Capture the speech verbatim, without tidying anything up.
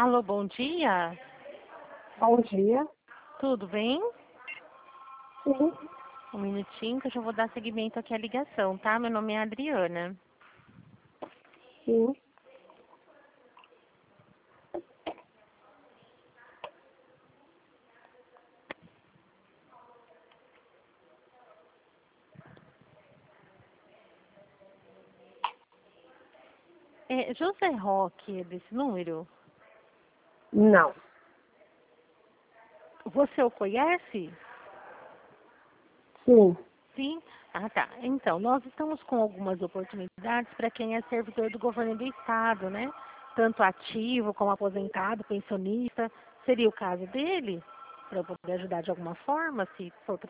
Alô, bom dia. Bom dia. Tudo bem? Sim. Um minutinho que eu já vou dar seguimento aqui à ligação, tá? Meu nome é Adriana. Sim. É José Roque, é desse número? Não. Você o conhece? Sim. Sim? Ah, tá. Então, nós estamos com algumas oportunidades para quem é servidor do governo do estado, né? Tanto ativo como aposentado, pensionista. Seria o caso dele? Para eu poder ajudar de alguma forma, se for